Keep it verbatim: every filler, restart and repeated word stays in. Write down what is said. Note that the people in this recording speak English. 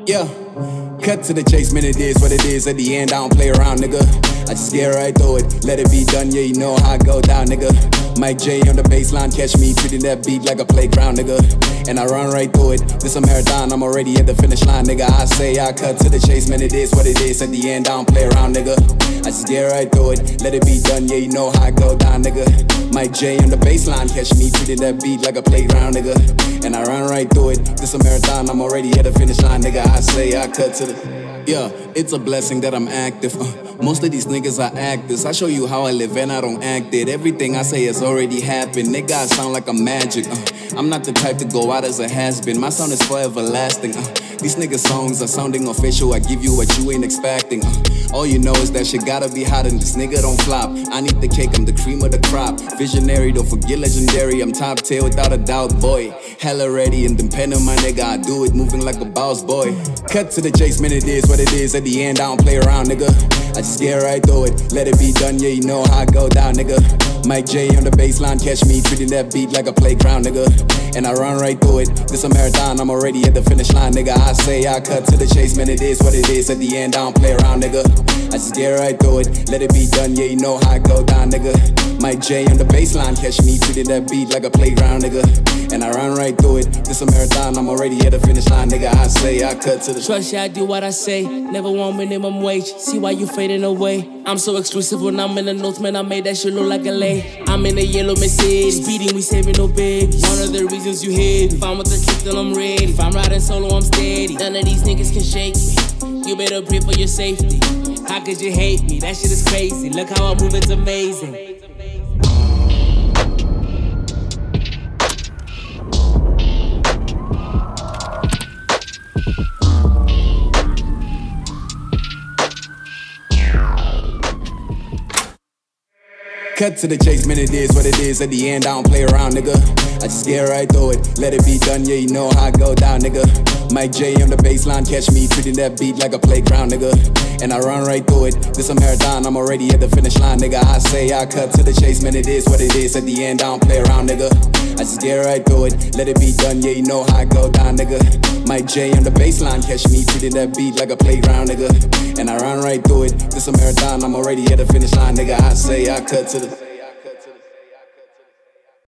Yeah, cut to the chase, man, it is what it is. At the end, I don't play around, nigga. I just get right through it, let it be done, yeah, you know how I go down, nigga. Mike J on the baseline, catch me treating that beat like a playground, nigga. And I run right through it, this a marathon, I'm already at the finish line, nigga. I say I cut to the chase, man, it is what it is. At the end, I don't play around, nigga. I just get right through it, let it be done, yeah, you know how I go down, nigga. Mike J on the baseline, catch me treating that beat like a playground, nigga. And I run right through it, this a marathon, I'm already at the finish line, nigga. I say I cut to the... Yeah, it's a blessing that I'm active. Uh, most of these niggas are actors. I show you how I live and I don't act it. Everything I say has already happened. Nigga, I sound like I'm magic. Uh, I'm not the type to go out as a has-been. My sound is forever lasting. Uh, these niggas' songs are sounding official. I give you what you ain't expecting. Uh, all you know is that shit gotta be hot and this nigga don't flop. I need the cake, I'm the cream of the crop. Visionary, don't forget legendary. I'm top tier without a doubt, boy. Hella ready, independent, my nigga. I do it moving like a boss, boy. Cut to the chase, man, it is what it is. At the end, I don't play around, nigga. I just get right through it, let it be done, yeah, you know how I go down, nigga. Mike J on the baseline, catch me treating that beat like a playground, nigga. And I run right through it, this a marathon, I'm already at the finish line, nigga. I say I cut to the chase, man, it is what it is. At the end, I don't play around, nigga. I just get right through it, let it be done, yeah, you know how I go down, nigga. Mike J on the baseline, catch me treating that beat like a playground, nigga. And I run right through it, this a marathon, I'm already at the finish line, nigga. I say I cut to the... Trust you, I do what I say, never want minimum wage. See why you fading away. I'm so exclusive when I'm in the notes, man, I made that shit look like a lay. I'm in a yellow Mercedes, speeding, we saving no babies. One of the reasons you hate. If I'm with the click, then I'm ready. If I'm riding solo, I'm steady. None of these niggas can shake me. You better pray for your safety. How could you hate me? That shit is crazy. Look how I move, it's amazing. Cut to the chase, man, it is what it is. At the end, I don't play around, nigga. I just get right through it, let it be done, yeah, you know how I go down, nigga. Mike J on the baseline, catch me treating that beat like a playground, nigga. And I run right through it, this a marathon, I'm already at the finish line, nigga. I say I cut to the chase, man, it is what it is. At the end, I don't play around, nigga. I just get right through it, let it be done, yeah, you know how I go down, nigga. Mike J on the baseline, catch me treating that beat like a playground, nigga. And I run right through it, this a marathon, I'm already at the finish line, nigga. I say I cut to the...